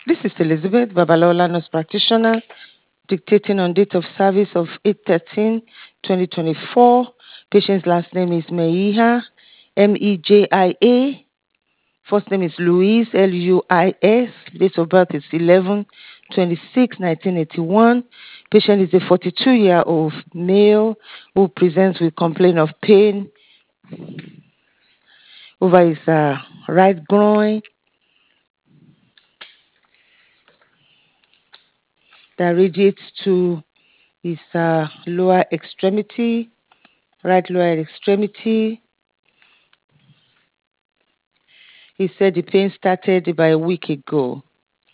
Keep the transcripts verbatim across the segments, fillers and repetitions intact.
This is Elizabeth Babalola, nurse practitioner, dictating on date of service of eight thirteen twenty twenty-four. Patient's last name is Mejia, M E J I A. First name is Luis, L U I S. Date of birth is eleven twenty-six nineteen eighty-one. Patient is a forty-two-year-old male who presents with complaint of pain over his uh, right groin that radiates to his uh, lower extremity, right lower extremity. He said the pain started about a week ago.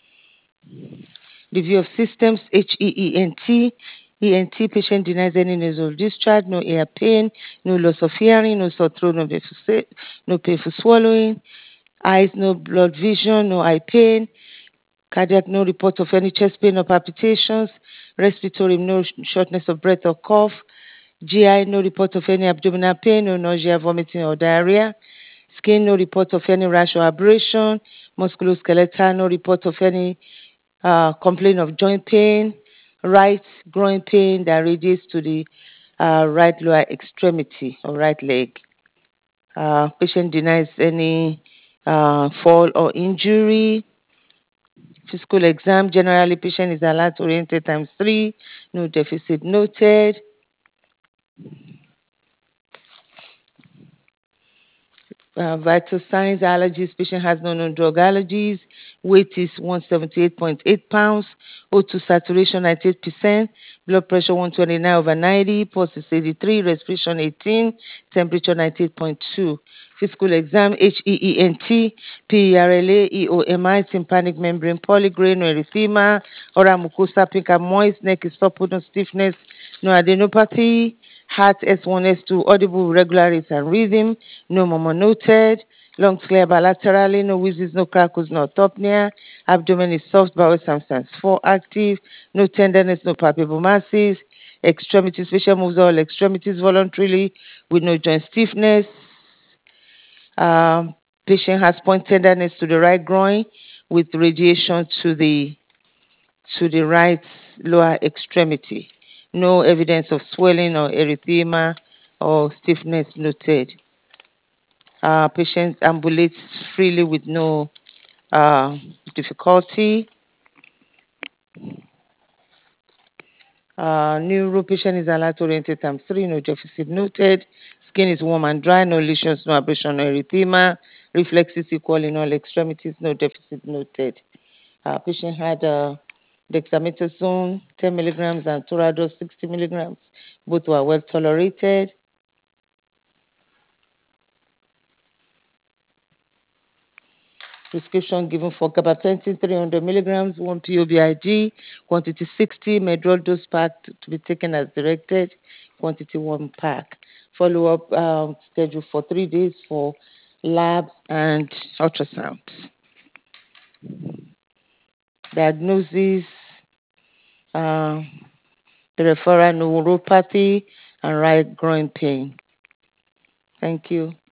The view of systems, H E E N T. E N T patient denies any nasal discharge, no ear pain, no loss of hearing, no sore throat, no painful, no painful swallowing, eyes, no blood vision, no eye pain, cardiac, no report of any chest pain or palpitations, respiratory, no shortness of breath or cough, G I, no report of any abdominal pain, no nausea, vomiting or diarrhea, skin, no report of any rash or abrasion, musculoskeletal, no report of any uh, complaint of joint pain, right groin pain that radiates to the uh, right lower extremity or right leg. Uh, patient denies any uh, fall or injury. Physical exam, generally patient is alert oriented times three, no deficit noted. Uh, vital signs, allergies, patient has no known drug allergies. Weight is one hundred seventy-eight point eight pounds. O two saturation ninety-eight percent. Blood pressure one twenty-nine over ninety. Pulse is eighty-three. Respiration eighteen. Temperature ninety-eight point two. Physical exam, H E E N T, P E R L A, E O M I, tympanic membrane polygrain, no erythema, oral mucosa pink and moist, neck is supple, no stiffness, no adenopathy, heart S one, S two, audible regular rate and rhythm, no murmur noted, lungs clear bilaterally, no wheezes, no crackles, no autopnea, abdomen is soft, bowel substance four active, no tenderness, no palpable masses, extremities, facial moves all extremities voluntarily with no joint stiffness. Um, patient has point tenderness to the right groin with radiation to the to the right lower extremity. No evidence of swelling or erythema or stiffness noted. Uh, patient ambulates freely with no uh, difficulty. Uh, neuro patient is alert oriented times three, no deficit noted. Skin is warm and dry, no lesions, no abrasion, no erythema. Reflexes equal in all extremities, no deficit noted. Uh, patient had uh, dexamethasone ten milligrams and Toradol sixty milligrams. Both were well tolerated. Prescription given for gabapentin three hundred milligrams, one P O B I G, quantity sixty, Medrol dose pack to be taken as directed, quantity one pack. Follow up um, schedule for three days for labs and ultrasound. Diagnosis, uh, the referral neuropathy and right groin pain. Thank you.